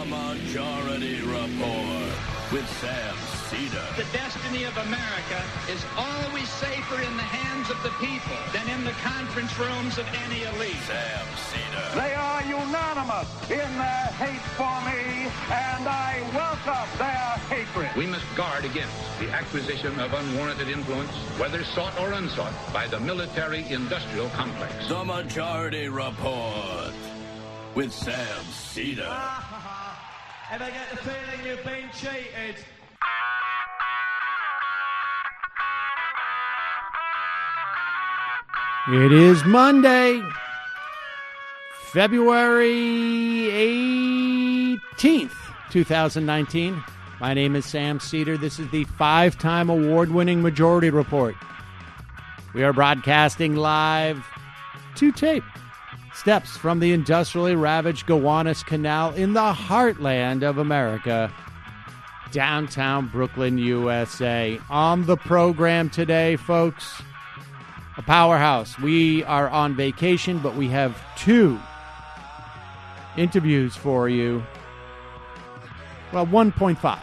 The Majority Report with Sam Seder. The destiny of America is always safer in the hands of the people than in the conference rooms of any elite. Sam Seder. They are unanimous in their hate for me, and I welcome their hatred. We must guard against the acquisition of unwarranted influence, whether sought or unsought, by the military-industrial complex. The Majority Report with Sam Seder. If I get the feeling you've been cheated. It is Monday, February 18th, 2019. My name is Sam Seder. This is the 5-time award-winning Majority Report. We are broadcasting live to tape. Steps from the industrially ravaged Gowanus Canal in the heartland of America, downtown Brooklyn, USA. On the program today, folks, a powerhouse. We are on vacation, but we have 2 interviews for you. Well, 1.5.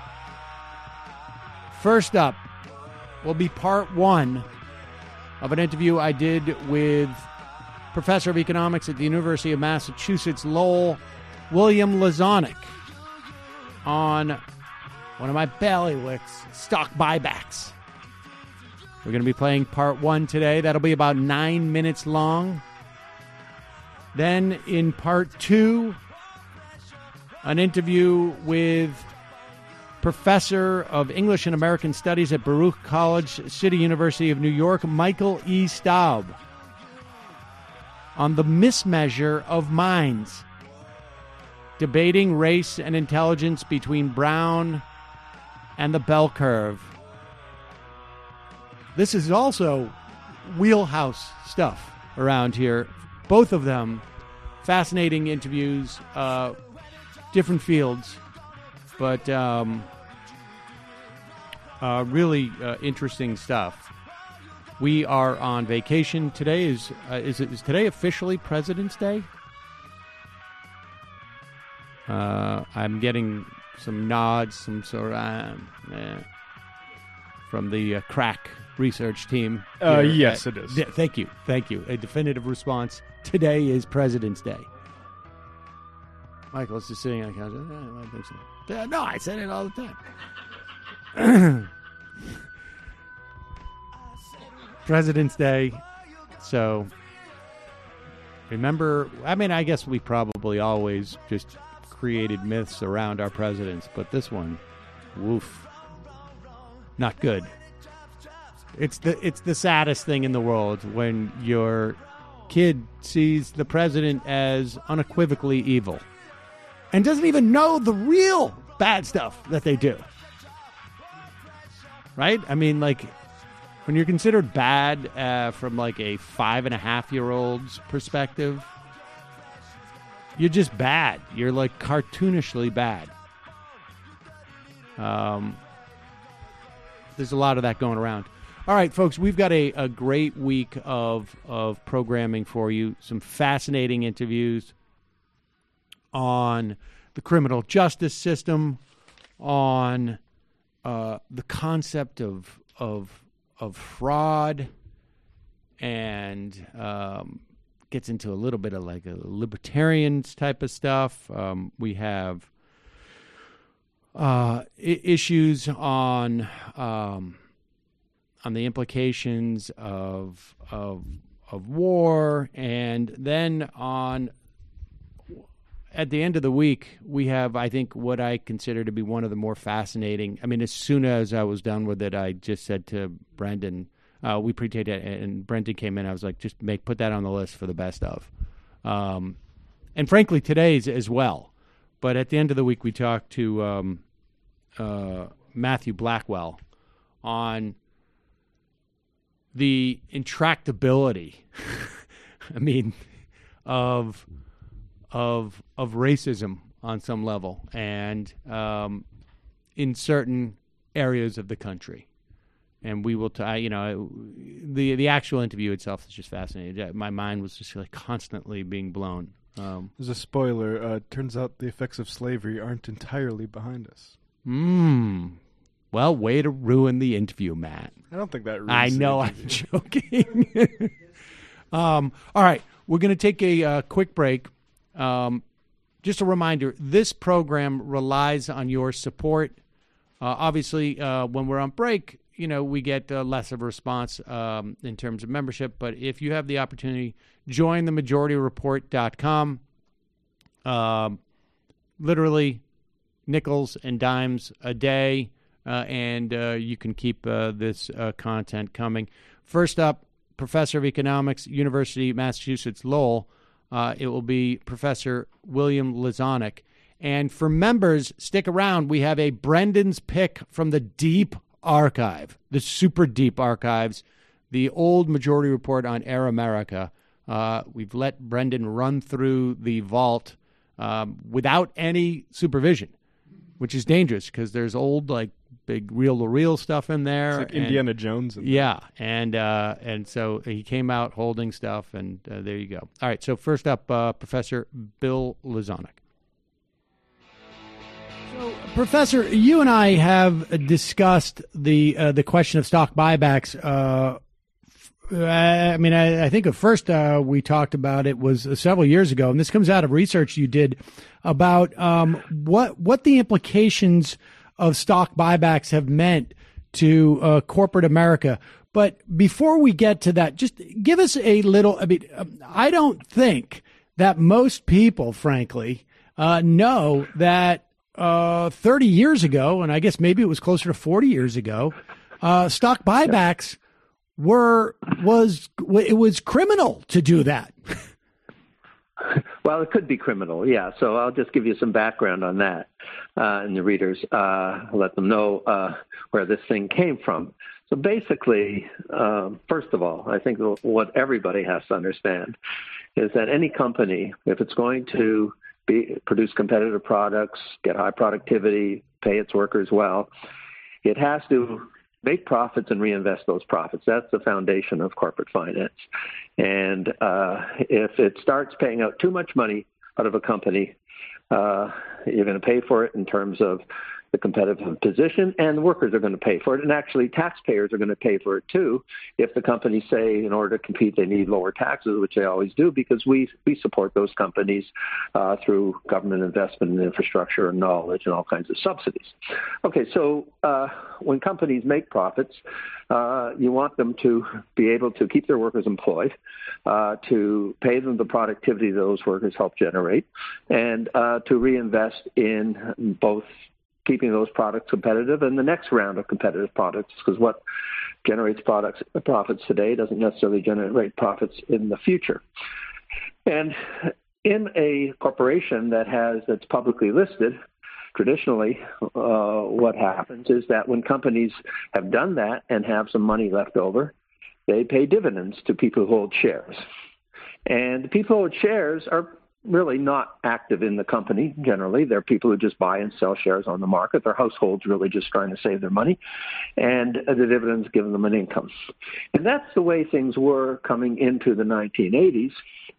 First up will be part 1 of an interview I did with Professor of Economics at the University of Massachusetts, Lowell, William Lazonick, on one of my bailiwicks, stock buybacks. We're going to be playing part 1 today. That'll be about 9 minutes long. Then in part 2, an interview with Professor of English and American Studies at Baruch College, City University of New York, Michael E. Staub, on the mismeasure of minds, debating race and intelligence between Brown and the bell curve. This is also wheelhouse stuff around here. Both of them fascinating interviews, different fields, but really interesting stuff. We are on vacation. Today is today officially President's Day? I'm getting some nods, some sort of from the crack research team. Yes, it is. Thank you. A definitive response. Today is President's Day. Michael is just sitting on the couch. I think so. No, I said it all the time. President's Day. So, remember, I guess we probably always just created myths around our presidents, but this one, woof, not good. It's the saddest thing in the world when your kid sees the president as unequivocally evil and doesn't even know the real bad stuff that they do. Right? I mean, like, when you're considered bad from like a 5.5-year-old's perspective, you're just bad. You're like cartoonishly bad. There's a lot of that going around. All right, folks, we've got a great week of programming for you. Some fascinating interviews on the criminal justice system, on the concept of fraud, and gets into a little bit of like a libertarians type of stuff. We have issues on the implications of war, and then at the end of the week, we have, I think, what I consider to be one of the more fascinating. I mean, as soon as I was done with it, I just said to Brendan, we pre-taped it, and Brendan came in. I was like, just put that on the list for the best of. And frankly, today's as well. But at the end of the week, we talked to Matthew Blackwell on the intractability, I mean, of racism on some level, and in certain areas of the country. And we will, the actual interview itself is just fascinating. My mind was just like constantly being blown There's a spoiler. Turns out the effects of slavery aren't entirely behind us. Well, way to ruin the interview, Matt. I don't think that ruins I know, I'm joking. All right, we're going to take a quick break. Just a reminder, this program relies on your support. Obviously, when we're on break, we get less of a response in terms of membership. But if you have the opportunity, join the MajorityReport.com. Literally nickels and dimes a day, and you can keep this content coming. First up, Professor of Economics, University of Massachusetts Lowell. It will be Professor William Lozanic. And for members, stick around. We have a Brendan's Pick from the deep archive, the super deep archives, the old Majority Report on Air America. We've let Brendan run through the vault without any supervision, which is dangerous because there's old, big reel-to-reel stuff in there. It's like Indiana Jones. And so he came out holding stuff, and there you go. All right, so first up, Professor Bill Lozanic. So, Professor, you and I have discussed the question of stock buybacks. I think at first we talked about it was several years ago, and this comes out of research you did about what the implications of stock buybacks have meant to corporate America. But before we get to that, just give us a little. I don't think that most people, frankly, know that 30 years ago, and I guess maybe it was closer to 40 years ago, stock buybacks it was criminal to do that. Well, it could be criminal, yeah. So I'll just give you some background on that, and the readers let them know where this thing came from. So basically, first of all, I think what everybody has to understand is that any company, if it's going to produce competitive products, get high productivity, pay its workers well, it has to make profits and reinvest those profits. That's the foundation of corporate finance. And if it starts paying out too much money out of a company, you're going to pay for it in terms of the competitive position, and the workers are going to pay for it. And actually, taxpayers are going to pay for it, too, if the companies say in order to compete they need lower taxes, which they always do, because we support those companies through government investment in infrastructure and knowledge and all kinds of subsidies. Okay, so when companies make profits, you want them to be able to keep their workers employed, to pay them the productivity those workers help generate, and to reinvest in both keeping those products competitive and the next round of competitive products, because what generates profits today doesn't necessarily generate profits in the future. And in a corporation that's publicly listed, traditionally what happens is that when companies have done that and have some money left over, they pay dividends to people who hold shares. And the people who hold shares are really not active in the company generally. They're people who just buy and sell shares on the market. Their households really just trying to save their money, and the dividends give them an income. And that's the way things were coming into the 1980s.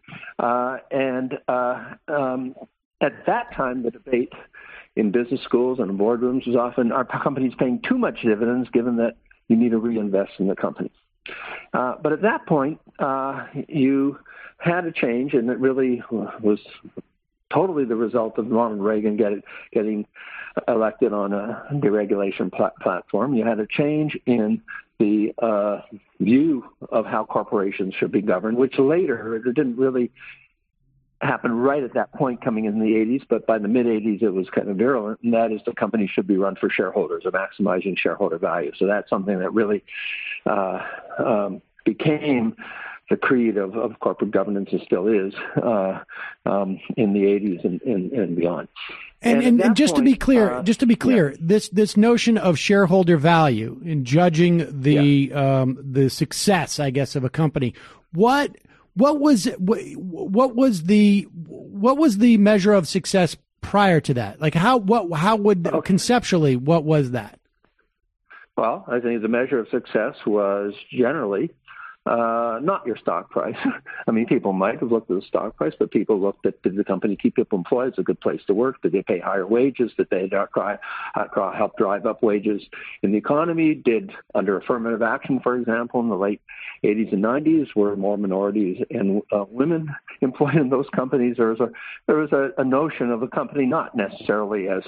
At that time, the debate in business schools and in boardrooms was often, are companies paying too much dividends given that you need to reinvest in the company? But at that point, you had a change, and it really was totally the result of Ronald Reagan getting elected on a deregulation platform. You had a change in the view of how corporations should be governed, which later, it didn't really happen right at that point coming in the 80s, but by the mid-80s it was kind of virulent, and that is the company should be run for shareholders, or maximizing shareholder value. So that's something that really became the creed of corporate governance, and still is in the 80s and beyond. And just, point, to be clear, this notion of shareholder value in judging the success, I guess, of a company, what was the measure of success prior to that? Like conceptually, what was that? Well, I think the measure of success was generally not your stock price. I mean, people might have looked at the stock price, but people looked at, did the company keep people employed? It's a good place to work. Did they pay higher wages? Did they help drive up wages in the economy? Did, under affirmative action, for example, in the late 80s and 90s, were more minorities and women employed in those companies? There was a notion of a company not necessarily as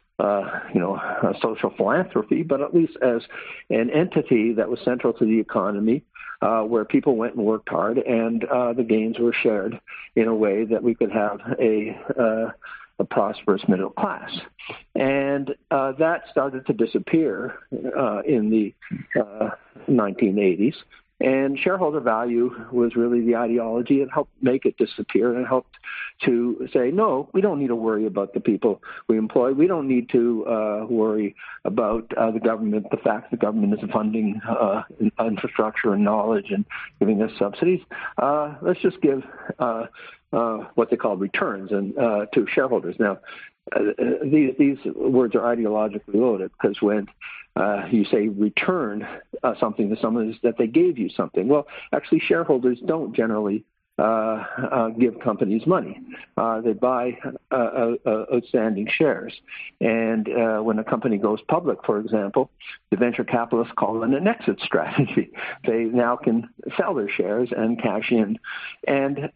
a social philanthropy, but at least as an entity that was central to the economy, where people went and worked hard, and the gains were shared in a way that we could have a prosperous middle class. And that started to disappear in the 1980s. And shareholder value was really the ideology. It helped make it disappear, and it helped to say, no, we don't need to worry about the people we employ. We don't need to worry about the government, the fact the government is funding infrastructure and knowledge and giving us subsidies. Let's just give what they call returns and to shareholders. Now, these words are ideologically loaded, because when you say return something to someone, is that they gave you something. Well, actually, shareholders don't generally give companies money. They buy outstanding shares. And when a company goes public, for example, the venture capitalists call it an exit strategy. They now can sell their shares and cash in. And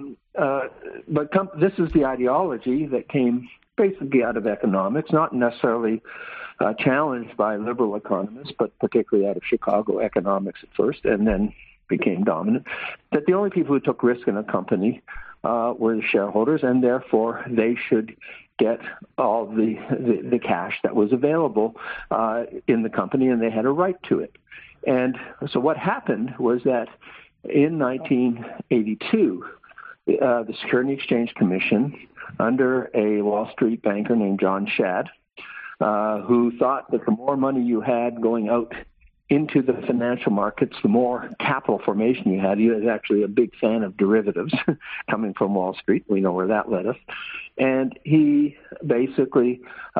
but this is the ideology that came basically out of economics, not necessarily challenged by liberal economists, but particularly out of Chicago economics at first, and then became dominant, that the only people who took risk in a company were the shareholders, and therefore they should get all the cash that was available in the company, and they had a right to it. And so what happened was that in 1982, the Securities and Exchange Commission, under a Wall Street banker named John Shad, who thought that the more money you had going out into the financial markets, the more capital formation you had. He was actually a big fan of derivatives coming from Wall Street. We know where that led us. And he basically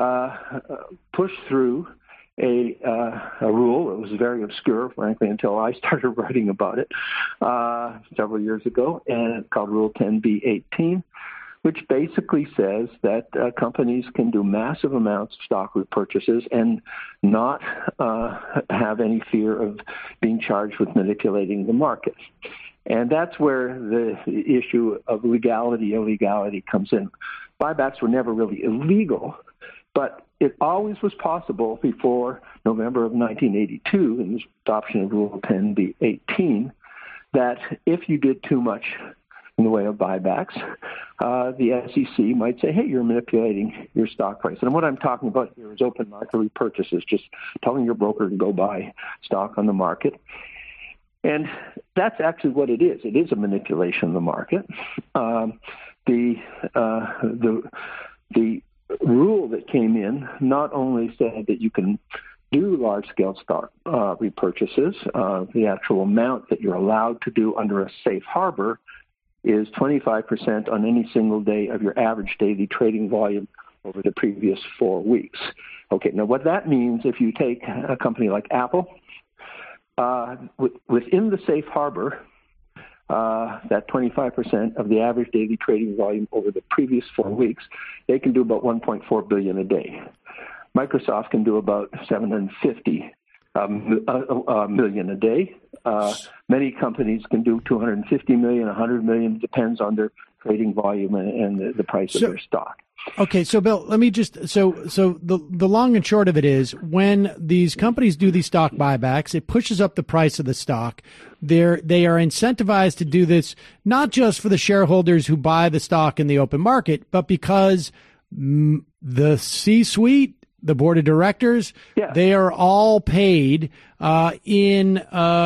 pushed through a rule. It was very obscure, frankly, until I started writing about it several years ago, and it's called Rule 10b-18, which basically says that companies can do massive amounts of stock repurchases and not have any fear of being charged with manipulating the market. And that's where the issue of legality, illegality comes in. Buybacks were never really illegal, but it always was possible before November of 1982, in the adoption of Rule 10b-18, that if you did too much in the way of buybacks, the SEC might say, hey, you're manipulating your stock price. And what I'm talking about here is open market repurchases, just telling your broker to go buy stock on the market. And that's actually what it is. It is a manipulation of the market. The rule that came in not only said that you can do large-scale stock repurchases, the actual amount that you're allowed to do under a safe harbor is 25% on any single day of your average daily trading volume over the previous 4 weeks. Okay, now what that means, if you take a company like Apple, within the safe harbor, that 25% of the average daily trading volume over the previous 4 weeks, they can do about $1.4 billion a day. Microsoft can do about $750 million a day. Many companies can do $250 million, $100 million, depends on their trading volume and the price of their stock. Okay, so Bill, let me just so the long and short of it is, when these companies do these stock buybacks, it pushes up the price of the stock. They are incentivized to do this not just for the shareholders who buy the stock in the open market, but because the C-suite, the board of directors, they are all paid in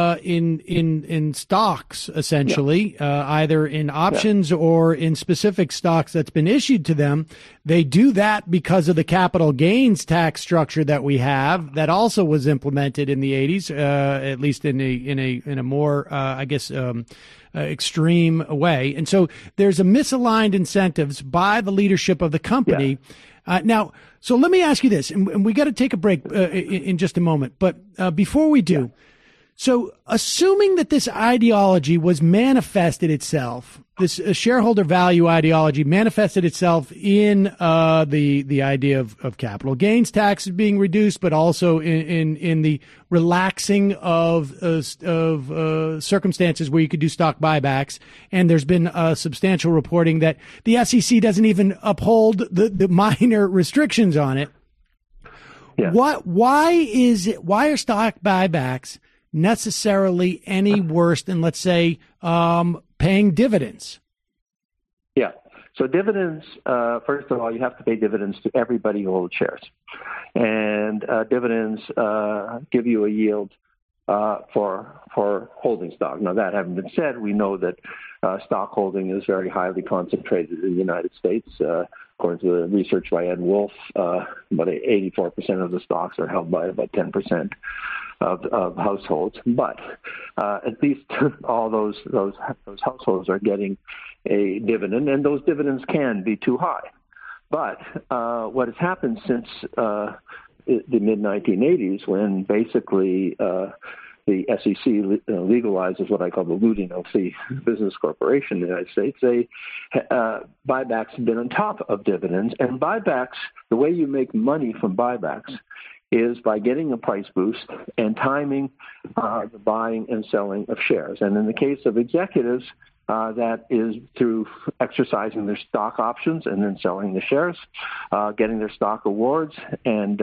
stocks, essentially, either in options or in specific stocks that's been issued to them. They do that because of the capital gains tax structure that we have, that also was implemented in the 80s, at least in a more extreme way. And so there's a misaligned incentives by the leadership of the company. Now, so let me ask you this, and we got to take a break in just a moment. But before we do, So assuming that this ideology was manifested itself, this shareholder value ideology manifested itself in the idea of capital gains taxes being reduced, but also in the relaxing of circumstances where you could do stock buybacks. And there's been substantial reporting that the SEC doesn't even uphold the minor restrictions on it. Yeah. Why are stock buybacks necessarily any worse than, let's say, paying dividends? Yeah. So dividends, first of all, you have to pay dividends to everybody who holds shares. And dividends give you a yield for holding stock. Now, that having been said, we know that stock holding is very highly concentrated in the United States. According to the research by Ed Wolf, about 84% of the stocks are held by about 10% of households. But at least all those households are getting a dividend, and those dividends can be too high. But what has happened since the mid-1980s, when basically the SEC legalizes what I call the looting of the business corporation in the United States, buybacks have been on top of dividends. And buybacks, the way you make money from buybacks is by getting a price boost and timing the buying and selling of shares. And in the case of executives, that is through exercising their stock options and then selling the shares, getting their stock awards and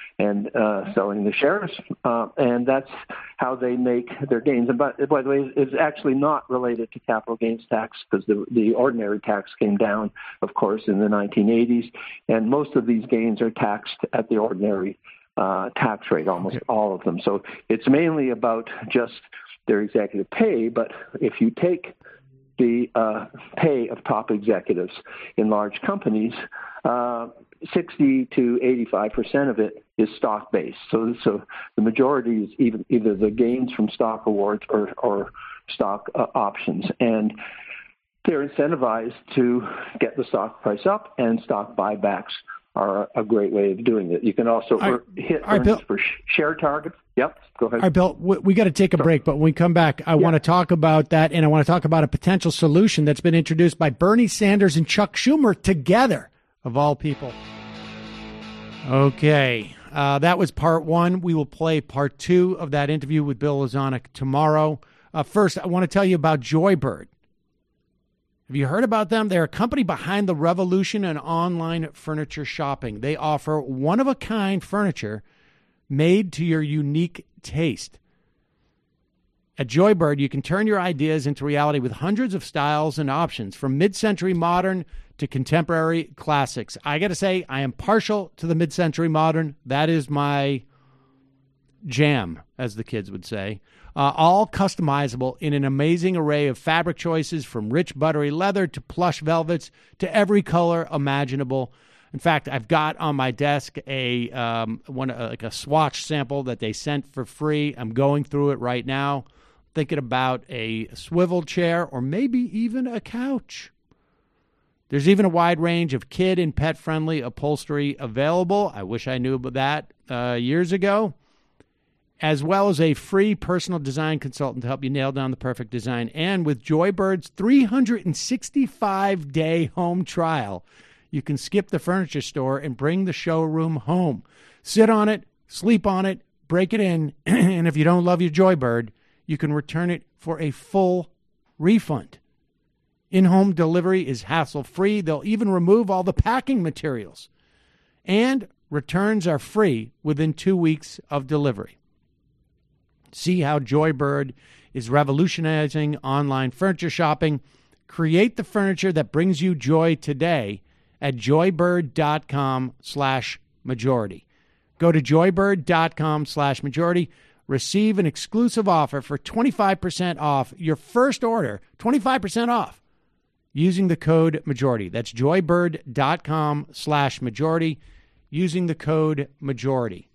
selling the shares, and that's how they make their gains. And by the way, it's actually not related to capital gains tax, because the ordinary tax came down, of course, in the 1980s, and most of these gains are taxed at the ordinary tax rate, almost all of them. So it's mainly about just their executive pay, but if you take the pay of top executives in large companies, 60 to 85% of it is stock-based. So the majority is either the gains from stock awards or stock options. And they're incentivized to get the stock price up, and stock buybacks are a great way of doing it. You can also hit earnings per share targets. Yep, go ahead. All right, Bill, we got to take a break, but when we come back, I want to talk about that, and I want to talk about a potential solution that's been introduced by Bernie Sanders and Chuck Schumer together, of all people. Okay, that was part one. We will play part two of that interview with Bill Lazonick tomorrow. First, I want to tell you about Joybird. Have you heard about them? They're a company behind the revolution in online furniture shopping. They offer one-of-a-kind furniture made to your unique taste. At Joybird, you can turn your ideas into reality with hundreds of styles and options, from mid-century modern to contemporary classics. I got to say, I am partial to the mid-century modern. That is my jam, as the kids would say. All customizable in an amazing array of fabric choices, from rich buttery leather to plush velvets to every color imaginable. In fact, I've got on my desk a swatch sample that they sent for free. I'm going through it right now, thinking about a swivel chair or maybe even a couch. There's even a wide range of kid and pet-friendly upholstery available. I wish I knew about that years ago. As well as a free personal design consultant to help you nail down the perfect design. And with Joybird's 365-day home trial, you can skip the furniture store and bring the showroom home. Sit on it, sleep on it, break it in, and if you don't love your Joybird, you can return it for a full refund. In-home delivery is hassle-free. They'll even remove all the packing materials. And returns are free within 2 weeks of delivery. See how Joybird is revolutionizing online furniture shopping. Create the furniture that brings you joy today at joybird.com/majority. Go to joybird.com/majority. Receive an exclusive offer for 25% off your first order, 25% off, using the code majority. That's joybird.com/majority, using the code majority.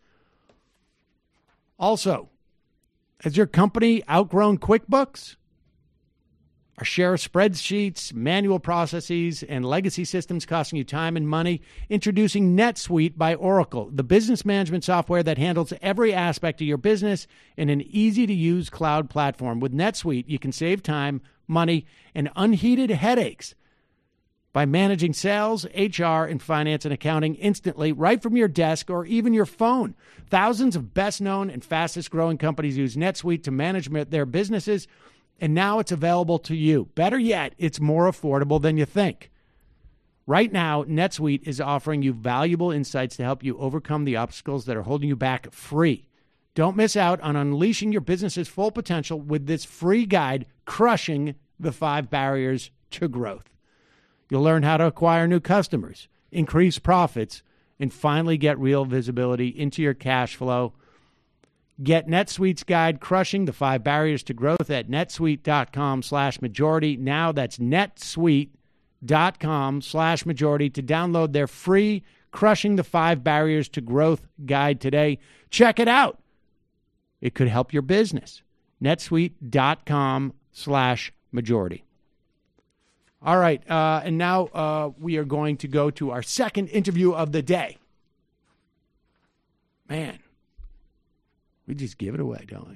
Also, has your company outgrown QuickBooks? Our share of spreadsheets, manual processes, and legacy systems costing you time and money? Introducing NetSuite by Oracle, the business management software that handles every aspect of your business in an easy-to-use cloud platform. With NetSuite, you can save time, money, and unheeded headaches by managing sales, HR, and finance and accounting instantly right from your desk or even your phone. Thousands of best-known and fastest-growing companies use NetSuite to manage their businesses, and now it's available to you. Better yet, it's more affordable than you think. Right now, NetSuite is offering you valuable insights to help you overcome the obstacles that are holding you back free. Don't miss out on unleashing your business's full potential with this free guide, Crushing the 5 Barriers to Growth. You'll learn how to acquire new customers, increase profits, and finally get real visibility into your cash flow. Get NetSuite's guide, Crushing the 5 Barriers to Growth, at netsuite.com/majority. Now that's netsuite.com/majority to download their free Crushing the 5 Barriers to Growth guide today. Check it out. It could help your business. netsuite.com/majority. All right, and now we are going to go to our second interview of the day. Man, we just give it away, don't we?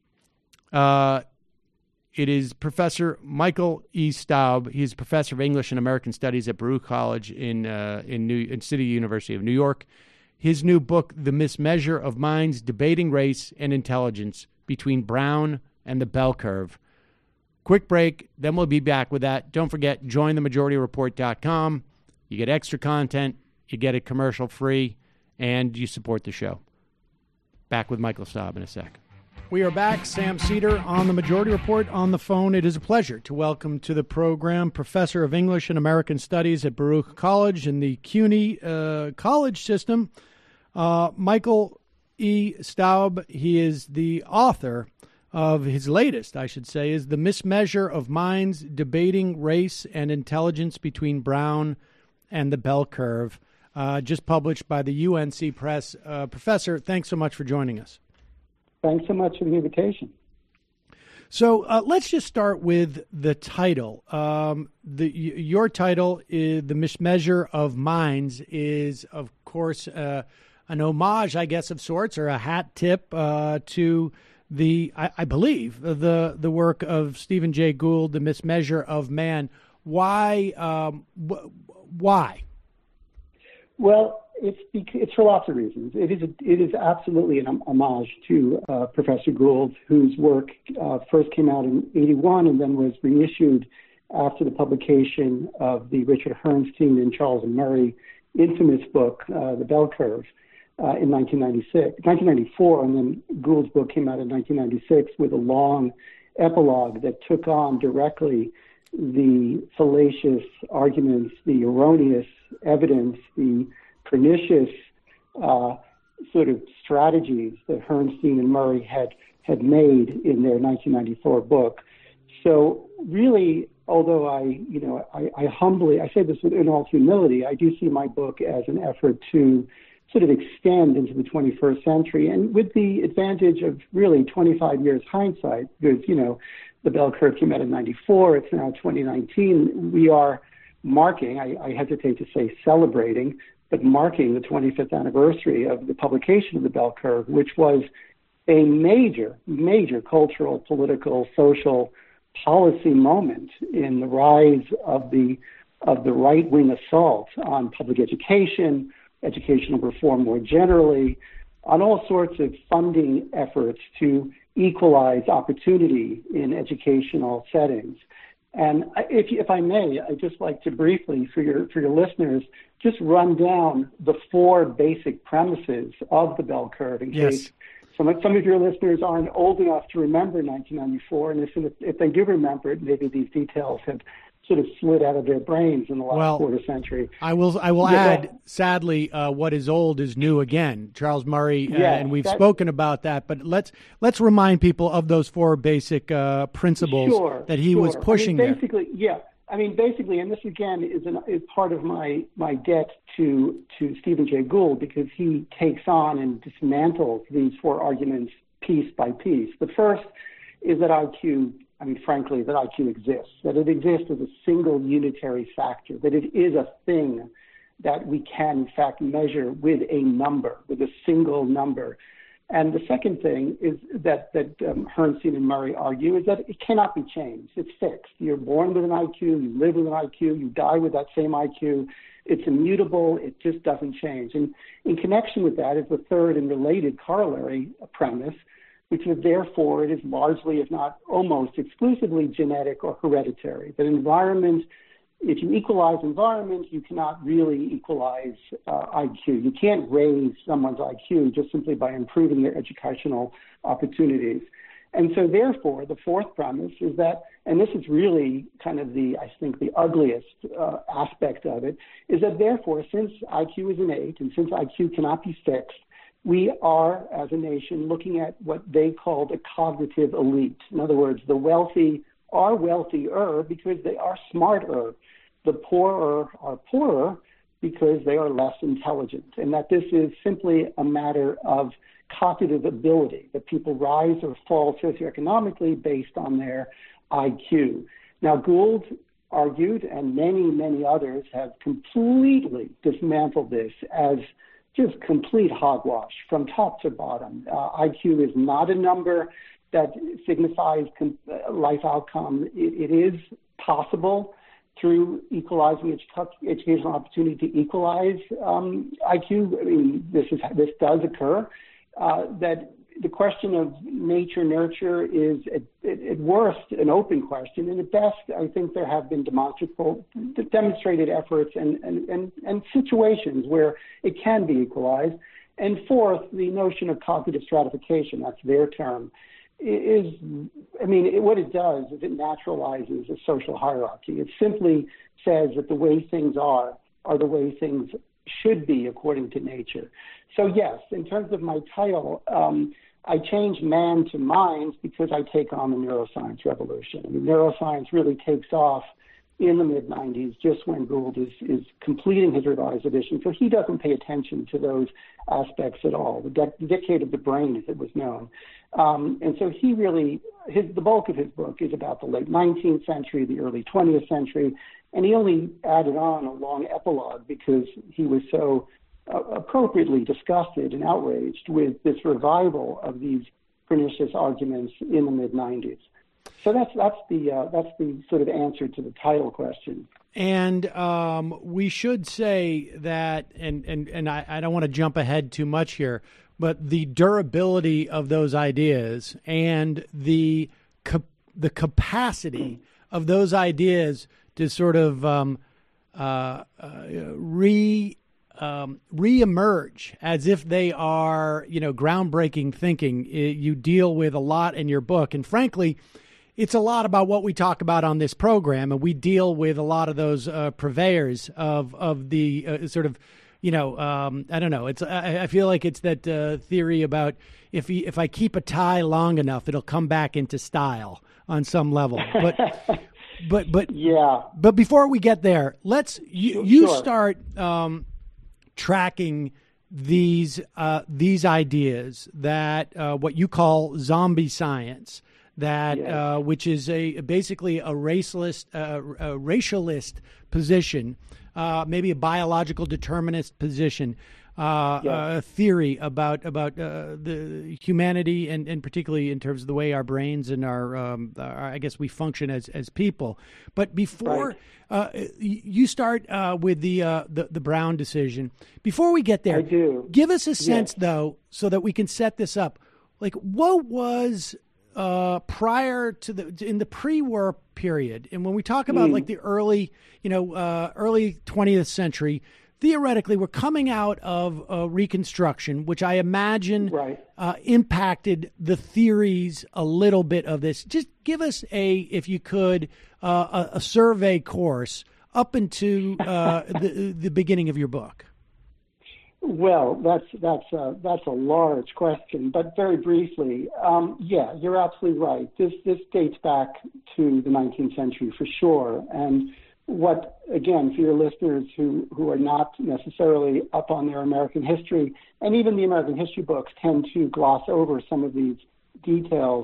It is Professor Michael E. Staub. He's professor of English and American Studies at Baruch College in City University of New York. His new book, The Mismeasure of Minds, Debating Race and Intelligence Between Brown and the Bell Curve. Quick break, then we'll be back with that. Don't forget, jointhemajority.report.com. You get extra content, you get it commercial-free, and you support the show. Back with Michael Staub in a sec. We are back. Sam Seder on the Majority Report on the phone. It is a pleasure to welcome to the program Professor of English and American Studies at Baruch College in the CUNY college system, Michael E. Staub. He is the author of his latest, I should say, is The Mismeasure of Minds, Debating Race and Intelligence Between Brown and the Bell Curve, just published by the UNC Press. Professor, thanks so much for joining us. Thanks so much for the invitation. So let's just start with the title. Your title, The Mismeasure of Minds, is, of course, an homage, I guess, of sorts, or a hat tip to I believe, the work of Stephen Jay Gould, The Mismeasure of Man. Why? Why? Well, it's for lots of reasons. It is absolutely an homage to Professor Gould, whose work first came out in '81 and then was reissued after the publication of the Richard Herrnstein and Charles Murray infamous book, The Bell Curve, in 1994, and then Gould's book came out in 1996 with a long epilogue that took on directly the fallacious arguments, the erroneous evidence, the pernicious sort of strategies that Herrnstein and Murray had made in their 1994 book. So really, although I say this in all humility, I do see my book as an effort to sort of extend into the 21st century, and with the advantage of really 25 years hindsight, because, the Bell Curve came out in '94, it's now 2019, we are marking, I hesitate to say celebrating, but marking the 25th anniversary of the publication of the Bell Curve, which was a major, major cultural, political, social, policy moment in the rise of the right-wing assault on public education, educational reform more generally, on all sorts of funding efforts to equalize opportunity in educational settings. And if I may, I'd just like to briefly, for your listeners, just run down the 4 basic premises of the Bell Curve in case some of your listeners aren't old enough to remember 1994, and if they do remember it, maybe these details have sort of slid out of their brains in the last quarter century. I will add, sadly, what is old is new again. Charles Murray, and we've spoken about that, but let's remind people of those 4 basic principles that he was pushing there. Basically, and this again is part of my debt to Stephen Jay Gould, because he takes on and dismantles these 4 arguments piece by piece. The first is that IQ frankly, that IQ exists, that it exists as a single unitary factor, that it is a thing that we can, in fact, measure with a number, with a single number. And the second thing is that Herrnstein and Murray argue is that it cannot be changed. It's fixed. You're born with an IQ, you live with an IQ, you die with that same IQ. It's immutable. It just doesn't change. And in connection with that is the third and related corollary premise, which is therefore it is largely, if not almost exclusively, genetic or hereditary. That environment, if you equalize environment, you cannot really equalize IQ. You can't raise someone's IQ just simply by improving their educational opportunities. And so therefore, the fourth premise is that, and this is really kind of I think the ugliest aspect of it, is that therefore, since IQ is innate and since IQ cannot be fixed, we are, as a nation, looking at what they called a cognitive elite. In other words, the wealthy are wealthier because they are smarter. The poorer are poorer because they are less intelligent, and that this is simply a matter of cognitive ability, that people rise or fall socioeconomically based on their IQ. Now, Gould argued, and many, many others have completely dismantled this as just complete hogwash from top to bottom. IQ is not a number that signifies life outcome. It is possible through equalizing educational opportunity to equalize IQ. I mean, this does occur. That the question of nature-nurture is, at worst, an open question, and at best, I think there have been demonstrated efforts and situations where it can be equalized. And fourth, the notion of cognitive stratification, that's their term, what it does is it naturalizes a social hierarchy. It simply says that the way things are the way things should be according to nature. So yes, in terms of my title, I changed man to mind because I take on the neuroscience revolution. I mean, neuroscience really takes off in the mid-'90s, just when Gould is completing his revised edition. So he doesn't pay attention to those aspects at all. The decade of the brain, as it was known. And so he really, the bulk of his book is about the late 19th century, the early 20th century, and he only added on a long epilogue because he was so appropriately disgusted and outraged with this revival of these pernicious arguments in the mid-'90s. So that's the sort of answer to the title question. And we should say that, and I don't want to jump ahead too much here, but the durability of those ideas and the capacity of those ideas to sort of reemerge as if they are, groundbreaking thinking. You deal with a lot in your book, and frankly, it's a lot about what we talk about on this program, and we deal with a lot of those purveyors of the sort of, I don't know. I feel like it's that theory about if I keep a tie long enough, it'll come back into style on some level. But yeah. But before we get there, you start tracking these ideas that what you call zombie science. That yes. Which is basically a racialist position, maybe a biological determinist position, yes. A theory about the humanity and particularly in terms of the way our brains and our I guess we function as people. But before you start with the Brown decision, before we get there, I do. Give us a sense yes. though, so that we can set this up. Like, what was prior to in the pre-war period, and when we talk about like the early 20th century, theoretically, we're coming out of Reconstruction, which I imagine impacted the theories a little bit of this. Just give us if you could, a survey course up into the beginning of your book. Well, that's a large question, but very briefly, yeah, you're absolutely right. This dates back to the 19th century for sure. And what, again, for your listeners who are not necessarily up on their American history, and even the American history books tend to gloss over some of these details.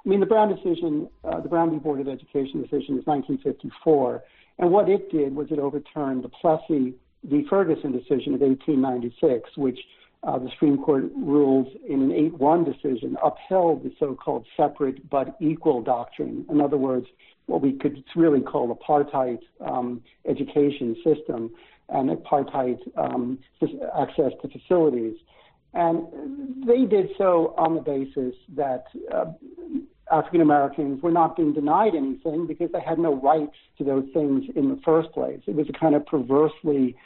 I mean, the Brown decision, the Brown v. Board of Education decision is 1954, and what it did was it overturned the Plessy v. Ferguson decision of 1896, which the Supreme Court ruled in an 8-1 decision upheld the so-called separate but equal doctrine. In other words, what we could really call apartheid education system and apartheid access to facilities. And they did so on the basis that African Americans were not being denied anything because they had no rights to those things in the first place. It was a kind of perversely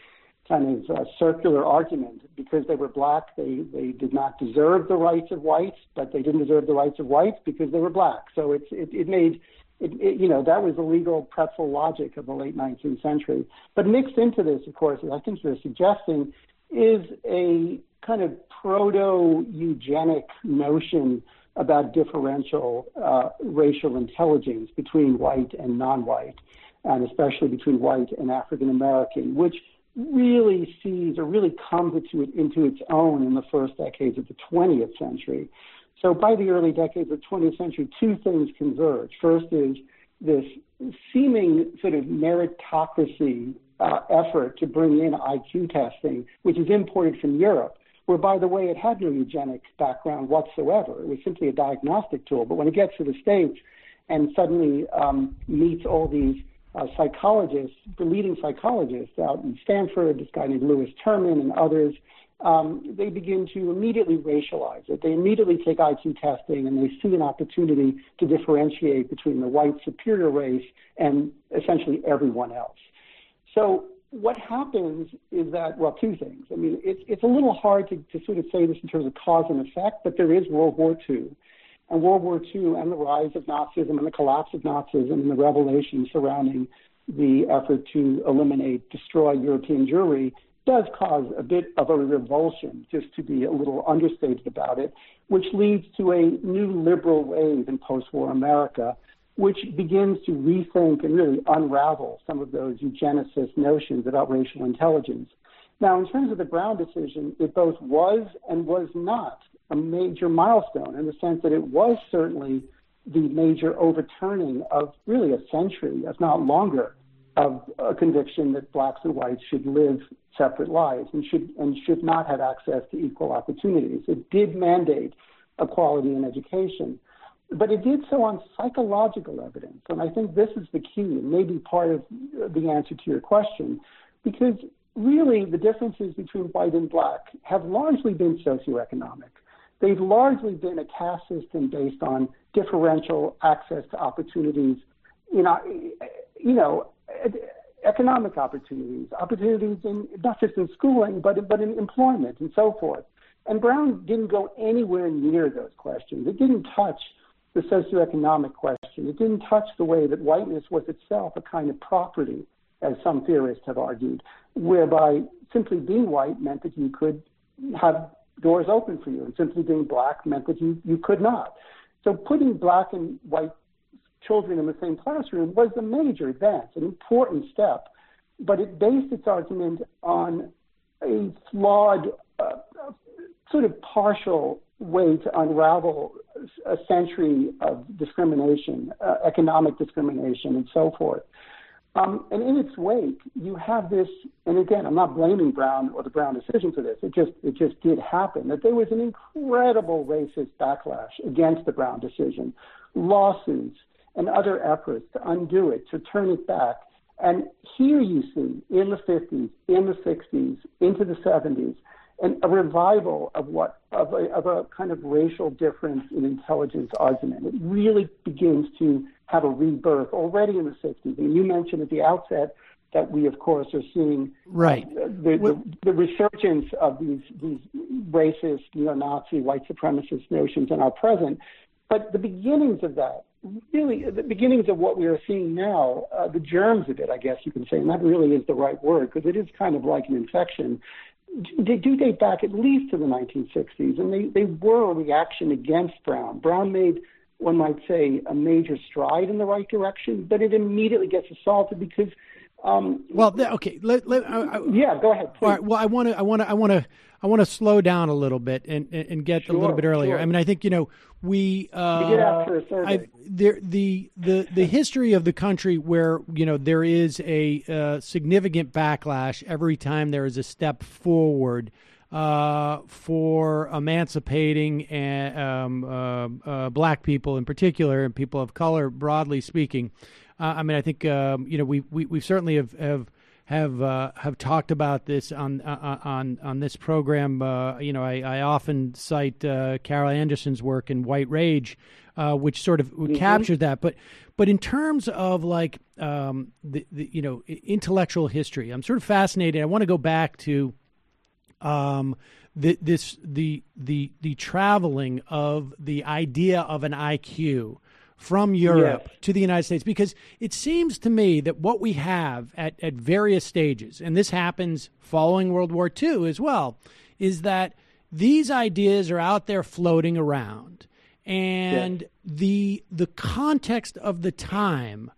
circular argument. Because they were black, they did not deserve the rights of whites, but they didn't deserve the rights of whites because they were black. So it made that was the legal pretzel logic of the late 19th century. But mixed into this, of course, as I think you're suggesting, is a kind of proto-eugenic notion about differential racial intelligence between white and non-white, and especially between white and African American, which really sees or really comes into its own in the first decades of the 20th century. So by the early decades of the 20th century, two things converge. First is this seeming sort of meritocracy effort to bring in IQ testing, which is imported from Europe, where, by the way, it had no eugenic background whatsoever. It was simply a diagnostic tool. But when it gets to the States and suddenly meets all these psychologists, the leading psychologists out in Stanford, this guy named Lewis Terman and others, they begin to immediately racialize it. They immediately take IQ testing and they see an opportunity to differentiate between the white superior race and essentially everyone else. So what happens is that, well, two things. I mean, it's a little hard to sort of say this in terms of cause and effect, but there is World War II. And World War II and the rise of Nazism and the collapse of Nazism and the revelations surrounding the effort to destroy European Jewry does cause a bit of a revulsion, just to be a little understated about it, which leads to a new liberal wave in post-war America, which begins to rethink and really unravel some of those eugenicist notions about racial intelligence. Now, in terms of the Brown decision, it both was and was not a major milestone in the sense that it was certainly the major overturning of really a century, if not longer, of a conviction that blacks and whites should live separate lives and should not have access to equal opportunities. It did mandate equality in education, but it did so on psychological evidence. And I think this is the key and maybe part of the answer to your question, because really the differences between white and black have largely been socioeconomic. They've largely been a caste system based on differential access to opportunities, economic opportunities in not just in schooling, but in employment and so forth. And Brown didn't go anywhere near those questions. It didn't touch the socioeconomic question. It didn't touch the way that whiteness was itself a kind of property, as some theorists have argued, whereby simply being white meant that you could have doors open for you, and simply being black meant that you could not. So putting black and white children in the same classroom was a major advance, an important step, but it based its argument on a flawed, sort of partial way to unravel a century of discrimination, economic discrimination, and so forth. And in its wake, you have this, and again, I'm not blaming Brown or the Brown decision for this. It just did happen, that there was an incredible racist backlash against the Brown decision, lawsuits and other efforts to undo it, to turn it back. And here you see, in the 50s, in the 60s, into the 70s, and a revival of a kind of racial difference in intelligence argument. It really begins to have a rebirth already in the 60s. And you mentioned at the outset that we, of course, are seeing the resurgence of these racist, neo-Nazi, white supremacist notions in our present. But the beginnings of that, really, the beginnings of what we are seeing now, the germs of it, I guess you can say, and that really is the right word, because it is kind of like an infection, they do date back at least to the 1960s, and they were a reaction against Brown. Brown made, one might say, a major stride in the right direction, but it immediately gets assaulted because Okay. Yeah, go ahead. Please. All right. Well, I want to slow down a little bit and get a little bit earlier. Sure. I mean, I think we did ask for a survey. The history of the country where there is a significant backlash every time there is a step forward for emancipating black people in particular and people of color broadly speaking. I mean, I think we certainly have talked about this on this program. I often cite Carol Anderson's work in White Rage, which sort of captures that. But in terms of like the intellectual history, I'm sort of fascinated. I want to go back to the traveling of the idea of an IQ from Europe to the United States, because it seems to me that what we have at various stages, and this happens following World War II as well, is that these ideas are out there floating around, and the context of the time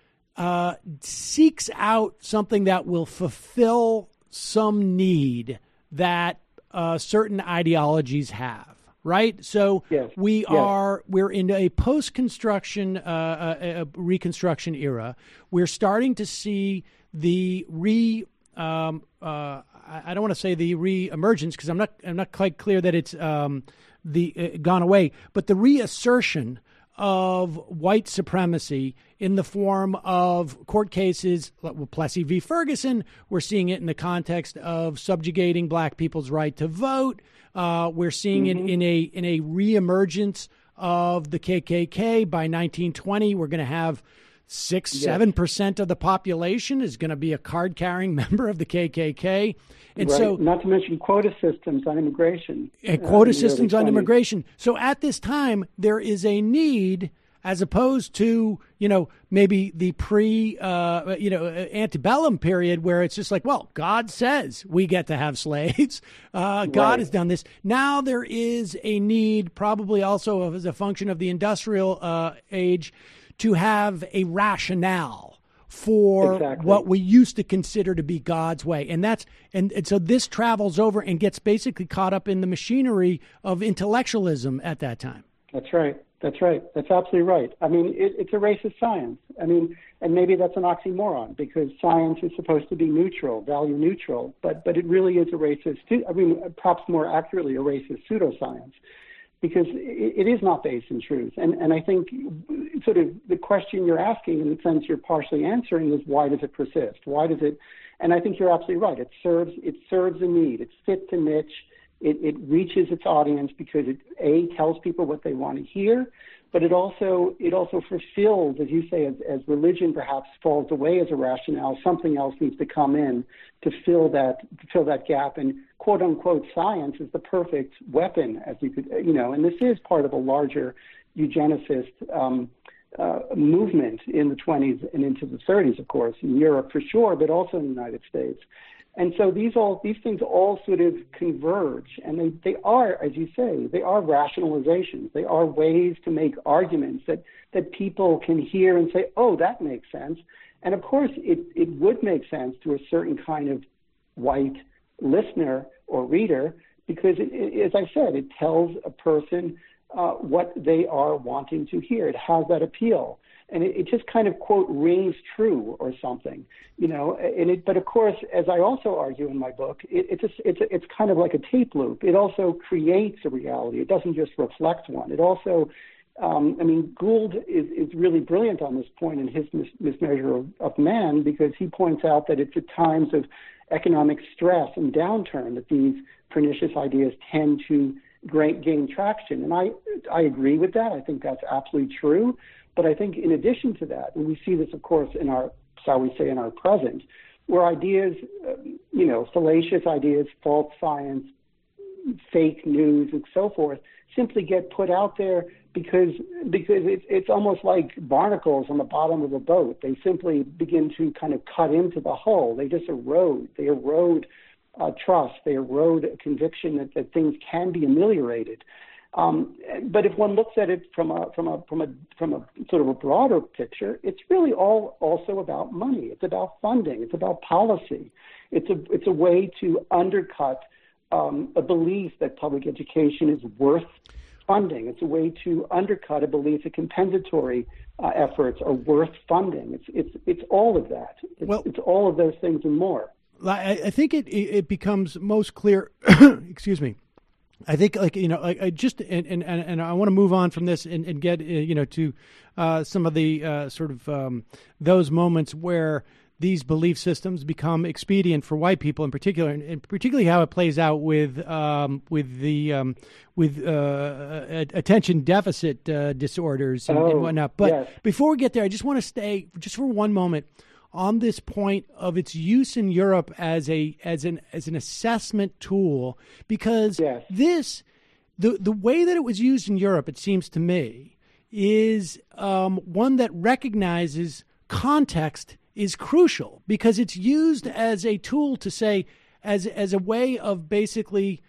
seeks out something that will fulfill some need that certain ideologies have. Right, so we're in a post-construction, Reconstruction era. We're starting to see the I don't want to say the re-emergence because I'm not quite clear that it's gone away, but the reassertion of white supremacy in the form of court cases, Plessy v. Ferguson. We're seeing it in the context of subjugating black people's right to vote. We're seeing it in a reemergence of the KKK. By 1920, we're going to have 7% of the population is going to be a card-carrying member of the KKK. And so, not to mention quota systems on immigration. Quota systems on immigration. So at this time, there is a need, as opposed to, maybe the antebellum period where it's just like, well, God says we get to have slaves. God has done this. Now there is a need, probably also as a function of the industrial age, to have a rationale for what we used to consider to be God's way. And so this travels over and gets basically caught up in the machinery of intellectualism at that time. That's right. That's absolutely right. I mean, it's a racist science. I mean, and maybe that's an oxymoron because science is supposed to be neutral, value neutral, but it really is a racist, perhaps more accurately, a racist pseudoscience, because it is not based in truth. And I think sort of the question you're asking, in the sense you're partially answering, is why does it persist? Why does it? And I think you're absolutely right. It serves a need. It fits a niche. It reaches its audience because it tells people what they want to hear, but it also fulfills, as you say, as religion perhaps falls away as a rationale, something else needs to come in to fill that gap. And quote unquote science is the perfect weapon, as you could, and this is part of a larger eugenicist movement in the 20s and into the 30s, of course, in Europe for sure, but also in the United States. And so these things all sort of converge, and they are, as you say, they are rationalizations. They are ways to make arguments that people can hear and say, oh, that makes sense. And of course, it would make sense to a certain kind of white listener or reader, because, as I said, it tells a person what they are wanting to hear. It has that appeal. And it just kind of, quote, rings true or something, but of course, as I also argue in my book, it's kind of like a tape loop. It also creates a reality. It doesn't just reflect one. It also, Gould is really brilliant on this point in his mismeasure of man, because he points out that it's at times of economic stress and downturn that these pernicious ideas tend to gain traction. And I agree with that. I think that's absolutely true. But I think in addition to that, and we see this, of course, in our present, where ideas, fallacious ideas, false science, fake news, and so forth, simply get put out there because it's almost like barnacles on the bottom of a boat. They simply begin to kind of cut into the hull. They just erode. They erode trust. They erode a conviction that things can be ameliorated. But if one looks at it from a sort of a broader picture, it's really also about money. It's about funding. It's about policy. It's a way to undercut a belief that public education is worth funding. It's a way to undercut a belief that compensatory efforts are worth funding. It's all of that. It's all of those things and more. I think it becomes most clear. Excuse me. I think, I just and I want to move on from this and get to some of the sort of those moments where these belief systems become expedient for white people in particular, and particularly how it plays out with attention deficit disorders and whatnot. But yes. Before we get there, I just want to stay just for one moment on this point of its use in Europe as an assessment tool, because yes. the way that it was used in Europe, it seems to me, is one that recognizes context is crucial, because it's used as a tool to say, as a way of basically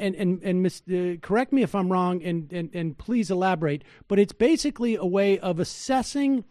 correct me if I'm wrong, and please elaborate, but it's basically a way of assessing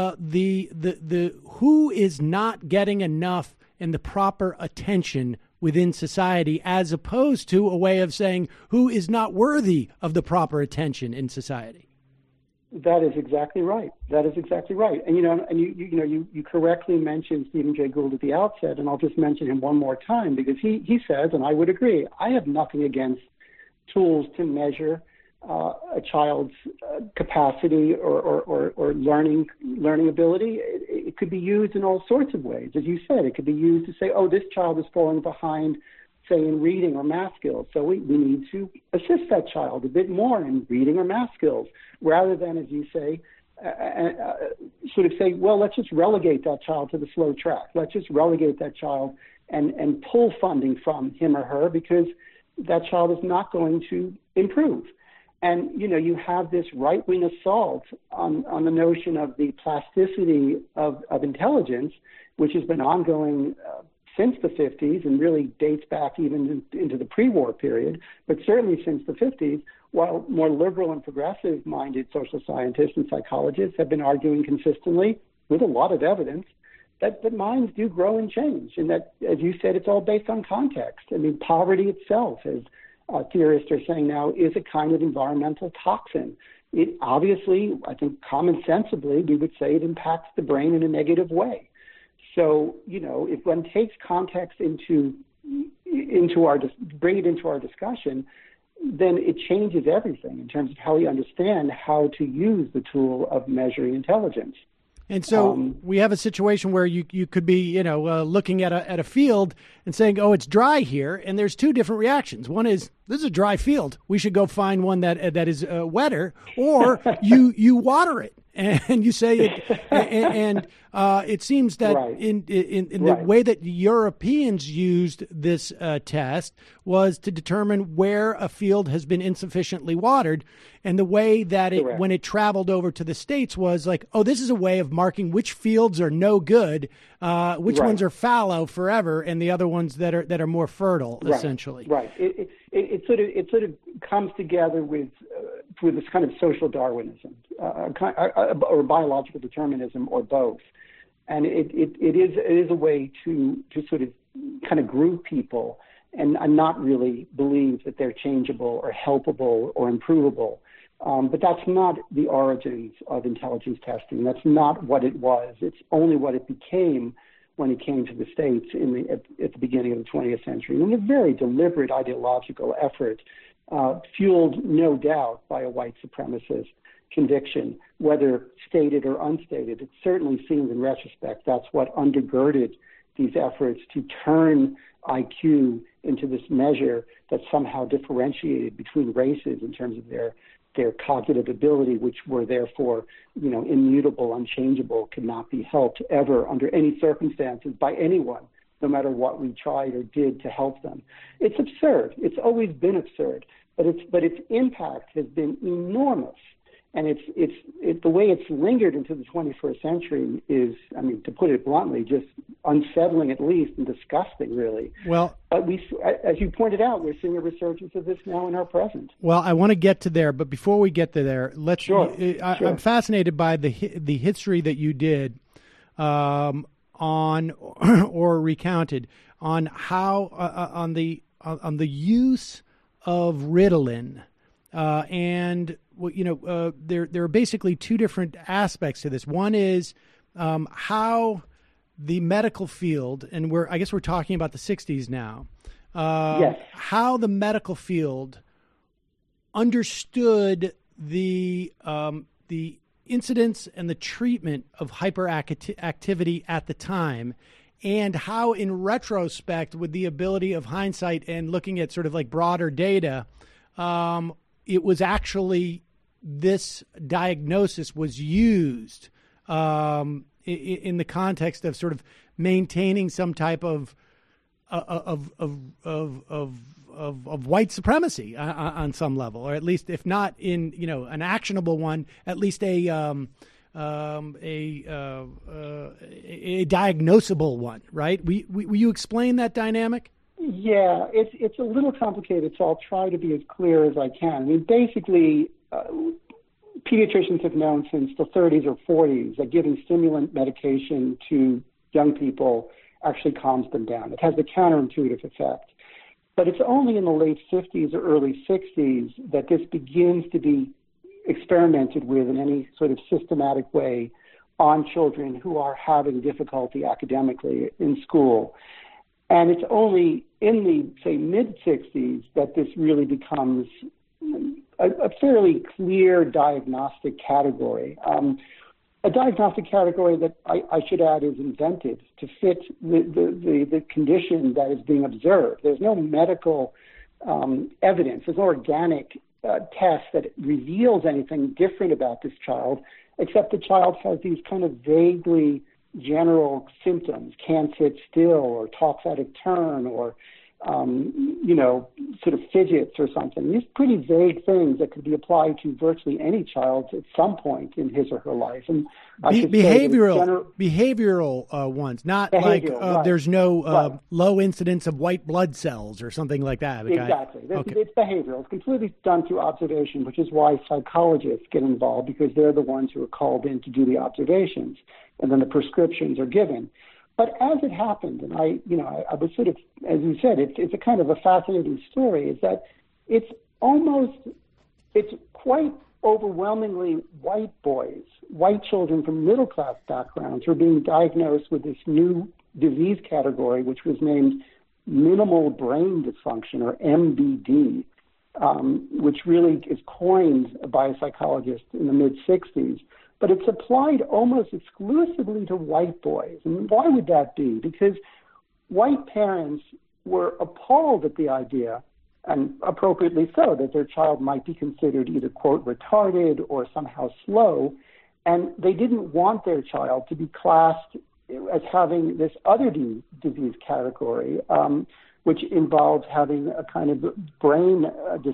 the who is not getting enough and the proper attention within society, as opposed to a way of saying who is not worthy of the proper attention in society. That is exactly right. And you correctly mentioned Stephen Jay Gould at the outset, and I'll just mention him one more time, because he says, and I would agree, I have nothing against tools to measure a child's capacity or learning ability. It could be used in all sorts of ways. As you said, it could be used to say, oh, this child is falling behind, say, in reading or math skills, so we need to assist that child a bit more in reading or math skills, rather than, as you say, sort of say, well, let's just relegate that child to the slow track. Let's just relegate that child and pull funding from him or her, because that child is not going to improve. And, you have this right-wing assault on the notion of the plasticity of intelligence, which has been ongoing since the 50s and really dates back even into the pre-war period, but certainly since the 50s, while more liberal and progressive-minded social scientists and psychologists have been arguing consistently, with a lot of evidence, that minds do grow and change, and that, as you said, it's all based on context. I mean, poverty itself, as theorists are saying now, is a kind of environmental toxin. It obviously, I think common sensibly, we would say it impacts the brain in a negative way. So, if one takes context bring it into our discussion, then it changes everything in terms of how we understand how to use the tool of measuring intelligence. And so we have a situation where you could be, looking at a field and saying, oh, it's dry here. And there's two different reactions. One is, this is a dry field. We should go find one that is wetter. Or you water it and you say it. And it seems that right. in the right. way that Europeans used this test was to determine where a field has been insufficiently watered. And the way that when it traveled over to the States was like, oh, this is a way of marking which fields are no good, which right. ones are fallow forever, and the other ones that are more fertile, right. essentially. Right. It sort of comes together with this kind of social Darwinism, or biological determinism, or both. And it is a way to sort of kind of group people and not really believe that they're changeable or helpable or improvable. But that's not the origins of intelligence testing. That's not what it was. It's only what it became when it came to the States at the beginning of the 20th century. And a very deliberate ideological effort, fueled, no doubt, by a white supremacist conviction, whether stated or unstated. It certainly seems in retrospect that's what undergirded these efforts to turn IQ into this measure that somehow differentiated between races in terms of their cognitive ability, which were therefore, immutable, unchangeable, could not be helped ever under any circumstances by anyone, no matter what we tried or did to help them. It's absurd. It's always been absurd, but its impact has been enormous. And it's the way it's lingered into the 21st century is, I mean, to put it bluntly, just unsettling at least and disgusting, really. Well, but as you pointed out, we're seeing a resurgence of this now in our present. Well, I want to get to there, but before we get to there, Sure. I'm fascinated by the history that you did on or recounted on how on the use of Ritalin and. Well, there are basically two different aspects to this. One is how the medical field, and I guess we're talking about the 60s now. Yes. How the medical field understood the incidence and the treatment of hyperactivity at the time, and how, in retrospect, with the ability of hindsight and looking at sort of like broader data. It was actually this diagnosis was used in the context of sort of maintaining some type of white supremacy on some level, or at least, if not in an actionable one, at least a diagnosable one, right? Will you explain that dynamic? Yeah, it's a little complicated, so I'll try to be as clear as I can. I mean, basically, pediatricians have known since the 30s or 40s that giving stimulant medication to young people actually calms them down. It has a counterintuitive effect. But it's only in the late 50s or early 60s that this begins to be experimented with in any sort of systematic way on children who are having difficulty academically in school. And it's only in the, say, mid-60s that this really becomes a fairly clear diagnostic category. A diagnostic category that I should add is invented to fit the condition that is being observed. There's no medical evidence. There's no organic test that reveals anything different about this child, except the child has these kind of vaguely general symptoms, can't sit still or talks out of turn or, sort of fidgets or something. These pretty vague things that could be applied to virtually any child at some point in his or her life. And behavioral ones, not like right. There's no low incidence of white blood cells or something like that. Exactly. Okay. It's behavioral. It's completely done through observation, which is why psychologists get involved, because they're the ones who are called in to do the observations, and then the prescriptions are given. But as it happened, and I was sort of, as you said, it's a kind of a fascinating story, is that it's quite overwhelmingly white boys, white children from middle-class backgrounds who are being diagnosed with this new disease category, which was named minimal brain dysfunction, or MBD, which really is coined by a psychologist in the mid-60s. But it's applied almost exclusively to white boys. And why would that be? Because white parents were appalled at the idea, and appropriately so, that their child might be considered either, quote, retarded or somehow slow, and they didn't want their child to be classed as having this other disease category, which involves having a kind of brain,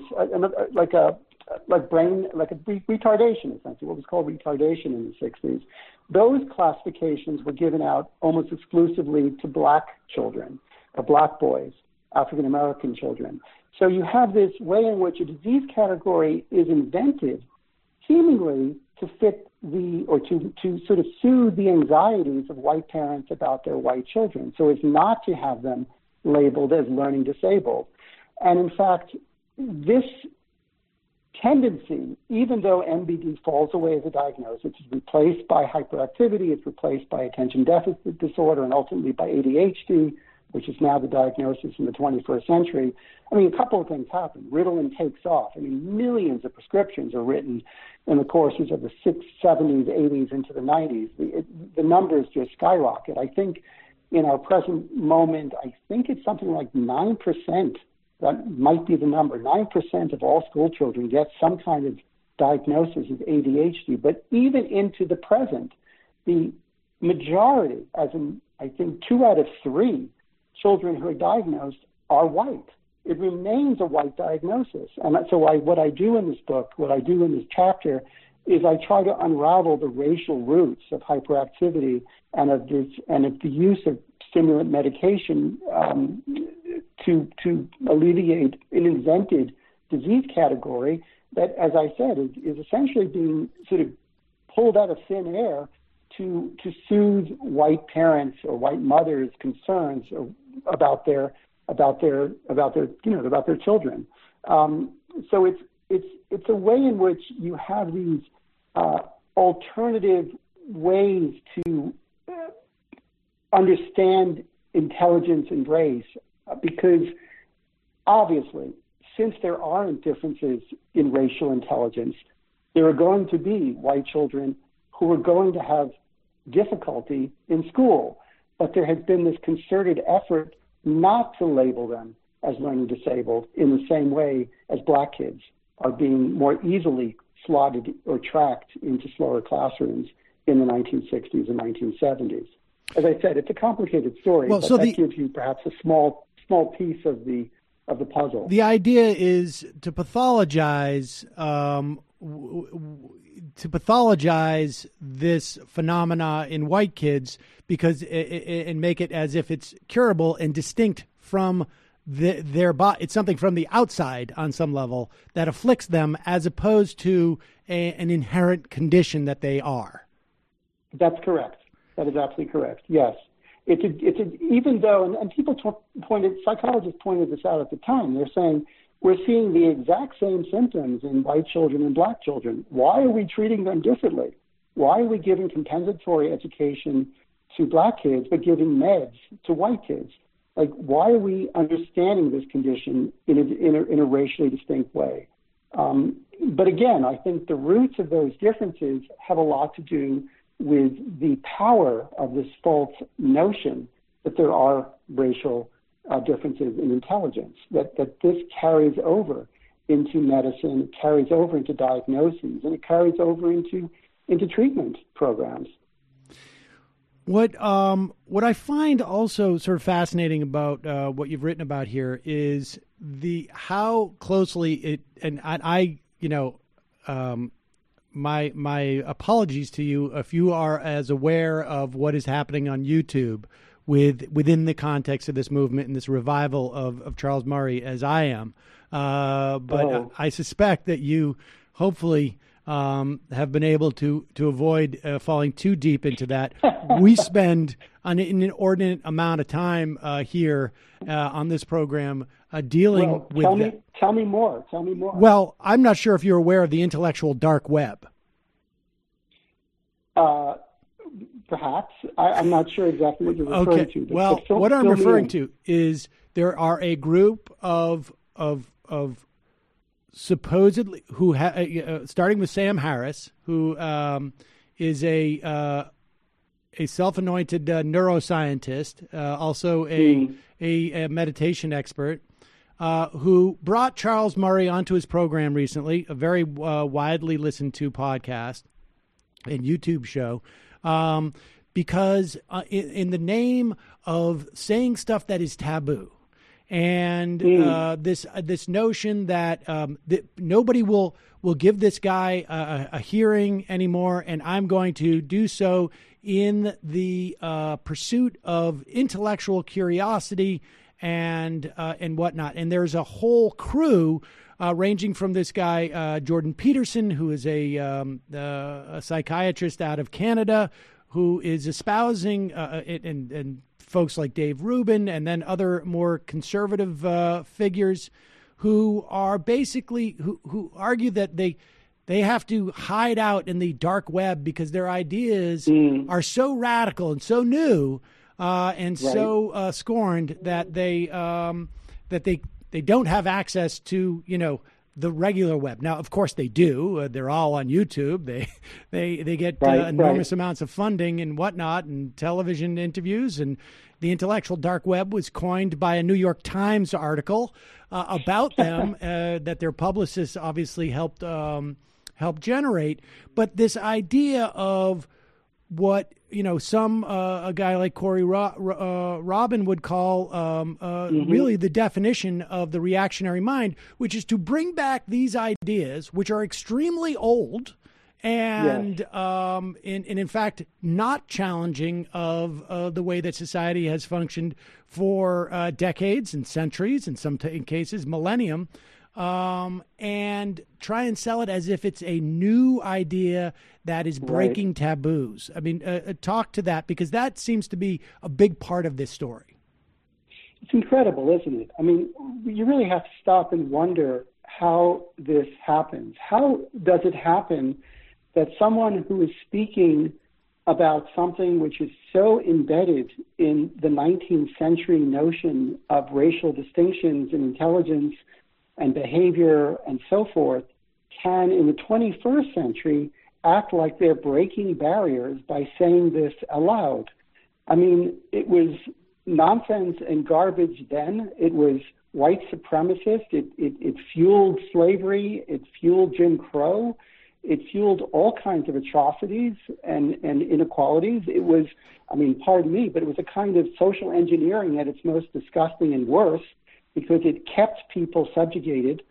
retardation, essentially, what was called retardation in the 60s. Those classifications were given out almost exclusively to black children, or black boys, African-American children. So you have this way in which a disease category is invented seemingly to fit to sort of soothe the anxieties of white parents about their white children, so as not to have them labeled as learning disabled. And in fact, this tendency, even though MBD falls away as a diagnosis, it's replaced by hyperactivity, it's replaced by attention deficit disorder, and ultimately by ADHD, which is now the diagnosis in the 21st century. I mean, a couple of things happen. Ritalin takes off. I mean, millions of prescriptions are written in the courses of the 60s, 70s, 80s, into the 90s. The numbers just skyrocket. I think in our present moment, I think it's something like 9%. That might be the number. 9% of all school children get some kind of diagnosis of ADHD. But even into the present, the majority, as in I think 2 out of 3 children who are diagnosed, are white. It remains a white diagnosis. And so what I do in this book, what I do in this chapter, is I try to unravel the racial roots of hyperactivity and of the use of stimulant medication to alleviate an invented disease category that, as I said, is essentially being sort of pulled out of thin air to soothe white parents or white mothers' concerns about their children. So it's a way in which you have these alternative ways to understand intelligence and race, because obviously, since there aren't differences in racial intelligence, there are going to be white children who are going to have difficulty in school. But there has been this concerted effort not to label them as learning disabled in the same way as black kids are being more easily slotted or tracked into slower classrooms in the 1960s and 1970s. As I said, it's a complicated story, but that gives you perhaps a small piece of the puzzle. The idea is to pathologize this phenomena in white kids because and make it as if it's curable and distinct from their body. It's something from the outside on some level that afflicts them, as opposed to an inherent condition that they are. That's correct. That is absolutely correct. Yes. Even though, and people psychologists pointed this out at the time, they're saying, we're seeing the exact same symptoms in white children and black children. Why are we treating them differently? Why are we giving compensatory education to black kids but giving meds to white kids? Like, why are we understanding this condition in a racially distinct way? But again, I think the roots of those differences have a lot to do with the power of this false notion that there are racial differences in intelligence, that this carries over into medicine, it carries over into diagnoses, and it carries over into treatment programs. What I find also sort of fascinating about what you've written about here is how closely it, and I my apologies to you if you are as aware of what is happening on YouTube within the context of this movement and this revival of Charles Murray as I am. But I suspect that you hopefully have been able to avoid falling too deep into that. We spend an inordinate amount of time here on this program dealing with Tell me more. Well, I'm not sure if you're aware of the intellectual dark web. Perhaps. I'm not sure exactly what you're referring to. Well, what I'm referring to is there are a group of supposedly who starting with Sam Harris, who is a self-anointed neuroscientist, also a meditation expert, who brought Charles Murray onto his program recently, a very widely listened to podcast and YouTube show, because in the name of saying stuff that is taboo. And this notion that nobody will give this guy a hearing anymore, and I'm going to do so in the pursuit of intellectual curiosity and whatnot. And there's a whole crew ranging from this guy Jordan Peterson, who is a psychiatrist out of Canada, who is espousing and folks like Dave Rubin, and then other more conservative figures who are basically who argue that they have to hide out in the dark web because their ideas are so radical and so new and so scorned that they don't have access to the regular web. Now, of course, they do. They're all on YouTube. They get enormous amounts of funding and whatnot, and television interviews. And the intellectual dark web was coined by a New York Times article about them that their publicists obviously helped generate. But this idea of what a guy like Corey Robin would call really the definition of the reactionary mind, which is to bring back these ideas, which are extremely old and in fact, not challenging of the way that society has functioned for decades and centuries, in some cases, millennium, and try and sell it as if it's a new idea that is breaking taboos. I mean, talk to that, because that seems to be a big part of this story. It's incredible, isn't it? I mean, you really have to stop and wonder how this happens. How does it happen that someone who is speaking about something which is so embedded in the 19th century notion of racial distinctions in intelligence and behavior and so forth can, in the 21st century, act like they're breaking barriers by saying this aloud? I mean, it was nonsense and garbage then. It was white supremacist. It fueled slavery. It fueled Jim Crow. It fueled all kinds of atrocities and inequalities. It was, I mean, pardon me, but it was a kind of social engineering at its most disgusting and worst, because it kept people subjugated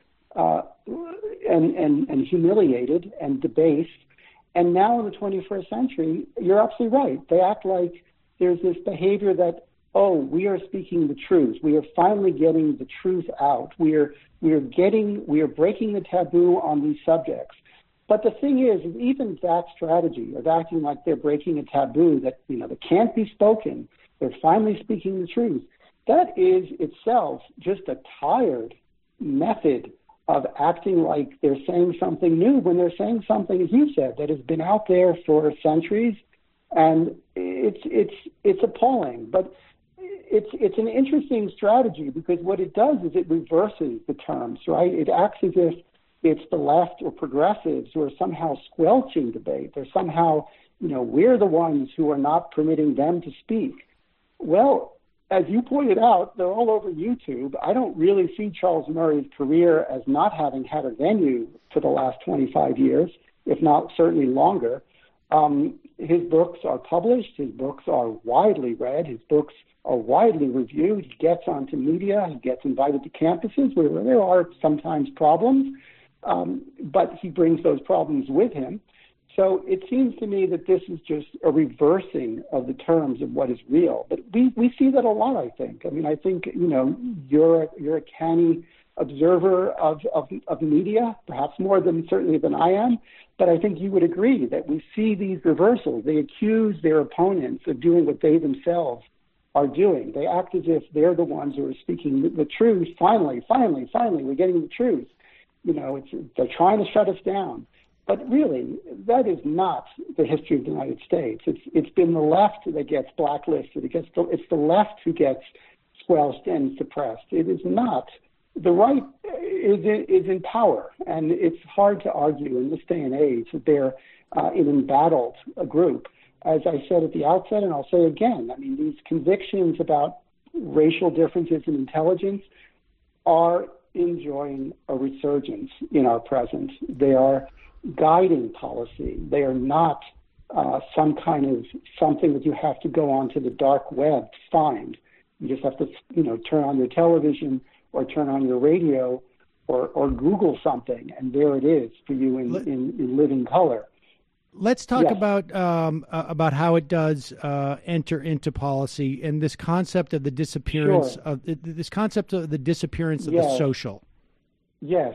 and humiliated and debased. And now in the 21st century, you're absolutely right. They act like there's this behavior that, oh, we are speaking the truth. We are finally getting the truth out. We are breaking the taboo on these subjects. But the thing is, even that strategy of acting like they're breaking a taboo that, that can't be spoken, they're finally speaking the truth, that is itself just a tired method of acting like they're saying something new when they're saying something, as you said, that has been out there for centuries, and it's appalling. But it's an interesting strategy, because what it does is it reverses the terms, right? It acts as if it's the left or progressives who are somehow squelching debate. They're somehow, we're the ones who are not permitting them to speak. Well, as you pointed out, they're all over YouTube. I don't really see Charles Murray's career as not having had a venue for the last 25 years, if not certainly longer. His books are published. His books are widely read. His books are widely reviewed. He gets onto media. He gets invited to campuses where there are sometimes problems, but he brings those problems with him. So it seems to me that this is just a reversing of the terms of what is real. But we see that a lot, I think. I mean, I think, you're a canny observer of media, perhaps more certainly than I am. But I think you would agree that we see these reversals. They accuse their opponents of doing what they themselves are doing. They act as if they're the ones who are speaking the truth. Finally, we're getting the truth. They're trying to shut us down. But really, that is not the history of the United States. It's been the left that gets blacklisted. It's the left who gets squelched and suppressed. It is not. The right is in power, and it's hard to argue in this day and age that they're an embattled group. As I said at the outset, and I'll say again, I mean, these convictions about racial differences in intelligence are enjoying a resurgence in our present. They are guiding policy. They are not some kind of something that you have to go onto the dark web to find. You just have to, turn on your television or turn on your radio or Google something, and there it is for you in living color. Let's talk about how it does enter into policy and this concept of the disappearance of the social. Yes.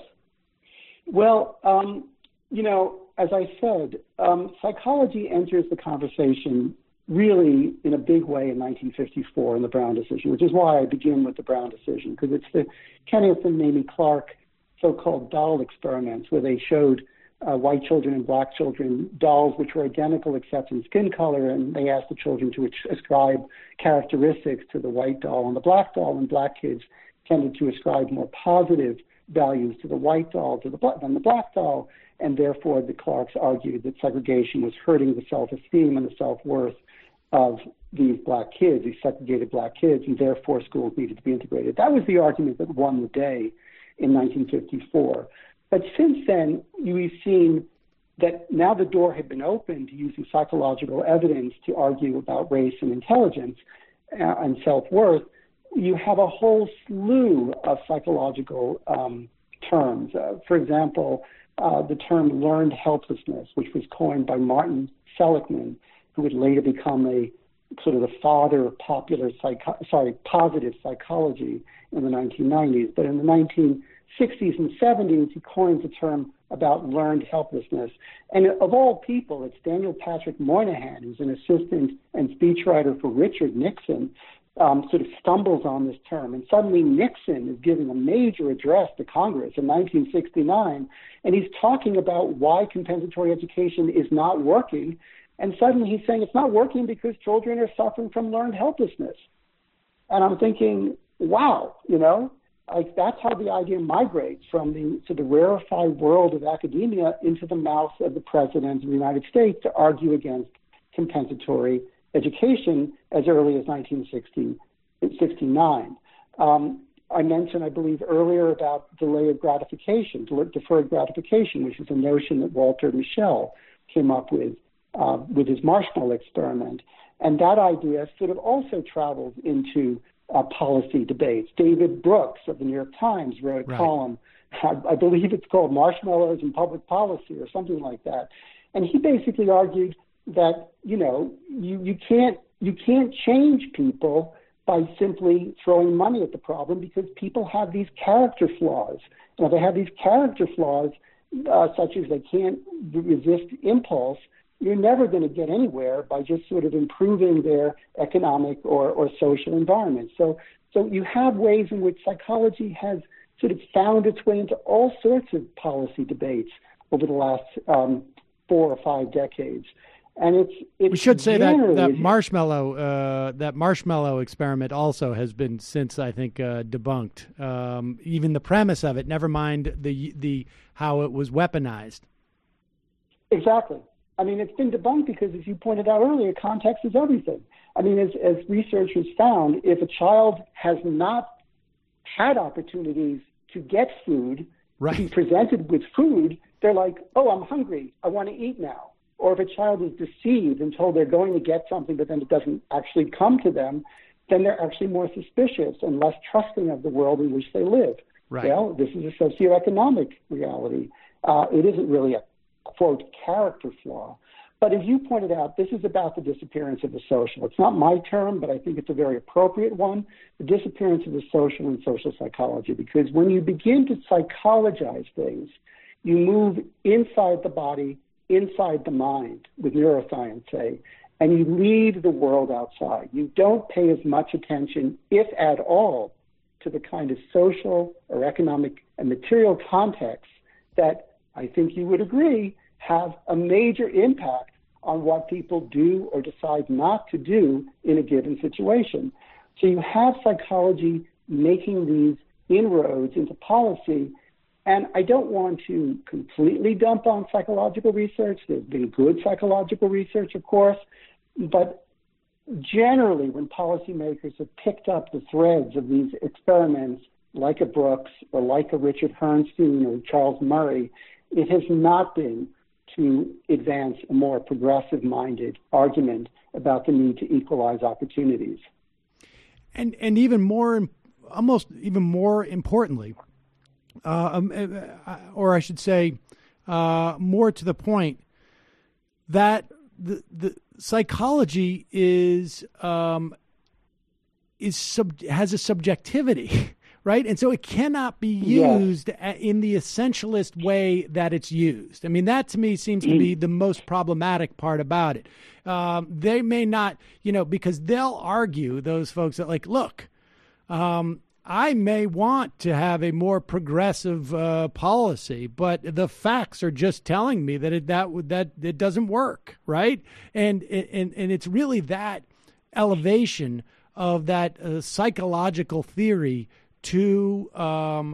Well, as I said, psychology enters the conversation really in a big way in 1954 in the Brown decision, which is why I begin with the Brown decision, because it's the Kenneth and Mamie Clark so-called doll experiments where they showed white children and black children dolls which were identical except in skin color, and they asked the children to ascribe characteristics to the white doll and the black doll, and black kids tended to ascribe more positive values to the white doll than the black doll, and therefore the Clarks argued that segregation was hurting the self-esteem and the self-worth of these black kids, these segregated black kids, and therefore schools needed to be integrated. That was the argument that won the day in 1954. But since then, we've seen that now the door had been opened to using psychological evidence to argue about race and intelligence and self-worth. You have a whole slew of psychological terms. For example, the term learned helplessness, which was coined by Martin Seligman, who would later become a sort of the father of positive psychology in the 1990s. But in the 1960s and 70s, he coins the term about learned helplessness. And of all people, it's Daniel Patrick Moynihan, who's an assistant and speechwriter for Richard Nixon, sort of stumbles on this term. And suddenly Nixon is giving a major address to Congress in 1969, and he's talking about why compensatory education is not working. And suddenly he's saying it's not working because children are suffering from learned helplessness. And I'm thinking, wow, like that's how the idea migrates from the rarefied world of academia into the mouth of the President of the United States to argue against compensatory education as early as 1969. I mentioned, I believe, earlier about deferred gratification, which is a notion that Walter Mischel came up with his marshmallow experiment. And that idea sort of also travels into policy debates. David Brooks of the New York Times wrote a column, I believe it's called Marshmallows in Public Policy or something like that. And he basically argued that, you can't change people by simply throwing money at the problem because people have these character flaws. Now, they have these character flaws such as they can't resist impulse. You're never going to get anywhere by just sort of improving their economic or social environment. So you have ways in which psychology has sort of found its way into all sorts of policy debates over the last 4 or 5 decades. And it's we should say that marshmallow experiment also has been since, I think, debunked. Even the premise of it, never mind the how it was weaponized. Exactly. I mean, it's been debunked because, as you pointed out earlier, context is everything. I mean, as researchers found, if a child has not had opportunities to get food, to be presented with food, they're like, oh, I'm hungry. I want to eat now. Or if a child is deceived and told they're going to get something, but then it doesn't actually come to them, then they're actually more suspicious and less trusting of the world in which they live. Right. Well, this is a socioeconomic reality. It isn't really a, quote, character flaw. But as you pointed out, this is about the disappearance of the social. It's not my term, but I think it's a very appropriate one, the disappearance of the social in social psychology. Because when you begin to psychologize things, you move inside the body, inside the mind, with neuroscience, say, and you leave the world outside. You don't pay as much attention, if at all, to the kind of social or economic and material contexts that I think you would agree have a major impact on what people do or decide not to do in a given situation. So you have psychology making these inroads into policy. And I don't want to completely dump on psychological research. There's been good psychological research, of course, but generally when policymakers have picked up the threads of these experiments, like a Brooks or like a Richard Herrnstein or Charles Murray, it has not been to advance a more progressive-minded argument about the need to equalize opportunities. And even more, almost even more importantly, or I should say, more to the point, that the psychology has a subjectivity, right? And so it cannot be used in the essentialist way that it's used. I mean, that to me seems to be the most problematic part about it. They may not, because they'll argue, those folks that look, I may want to have a more progressive policy, but the facts are just telling me that it doesn't work, right? And it's really that elevation of that psychological theory to an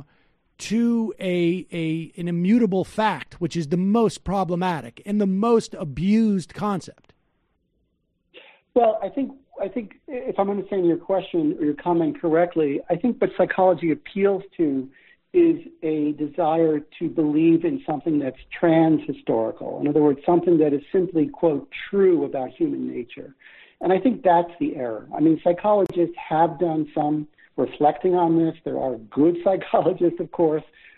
immutable fact, which is the most problematic and the most abused concept. Well, I think if I'm understanding your question or your comment correctly, I think what psychology appeals to is a desire to believe in something that's trans-historical. In other words, something that is simply, quote, true about human nature. And I think that's the error. I mean, psychologists have done some reflecting on this. There are good psychologists, of course,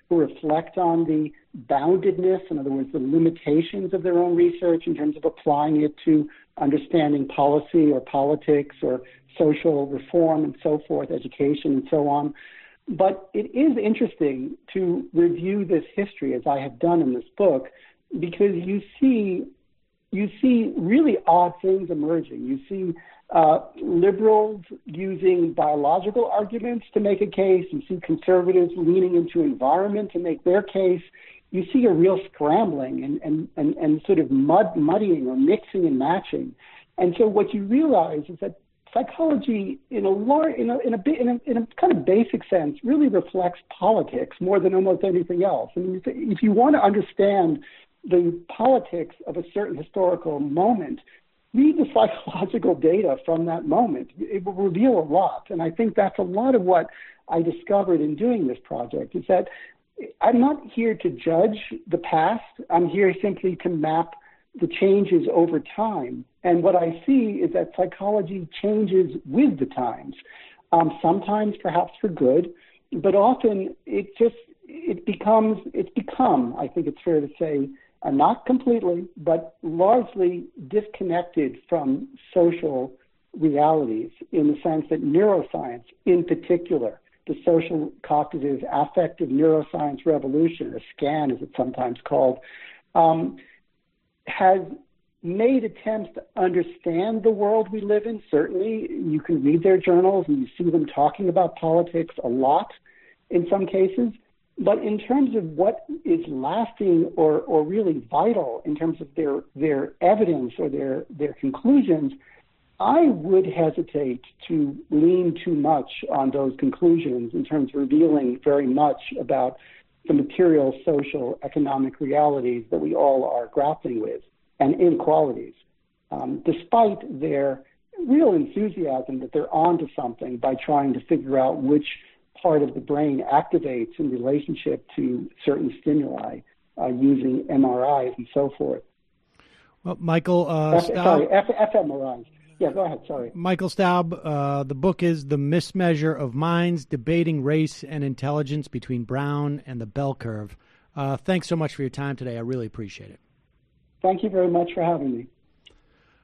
who reflect on the boundedness, in other words, the limitations of their own research in terms of applying it to understanding policy or politics or social reform and so forth, education and so on. But it is interesting to review this history, as I have done in this book, because you see really odd things emerging. You see liberals using biological arguments to make a case. You see conservatives leaning into environment to make their case. You see a real scrambling and sort of muddying or mixing and matching. And so what you realize is that psychology, in a kind of basic sense, really reflects politics more than almost anything else. I mean, if you want to understand the politics of a certain historical moment, read the psychological data from that moment. It will reveal a lot. And I think that's a lot of what I discovered in doing this project, is that I'm not here to judge the past. I'm here simply to map the changes over time. And what I see is that psychology changes with the times, sometimes perhaps for good, but often it's become, I think it's fair to say, not completely, but largely disconnected from social realities, in the sense that neuroscience, in particular, the social cognitive affective neuroscience revolution, or SCAN as it's sometimes called, has made attempts to understand the world we live in. Certainly, you can read their journals and you see them talking about politics a lot in some cases. But in terms of what is lasting or really vital in terms of their evidence or their conclusions, I would hesitate to lean too much on those conclusions in terms of revealing very much about the material, social, economic realities that we all are grappling with, and inequalities, despite their real enthusiasm that they're onto something by trying to figure out which part of the brain activates in relationship to certain stimuli using MRIs and so forth. Well, Michael fMRIs. Yeah, go ahead, sorry. Michael Staub, the book is The Mismeasure of Minds, Debating Race and Intelligence Between Brown and the Bell Curve. Thanks so much for your time today. I really appreciate it. Thank you very much for having me.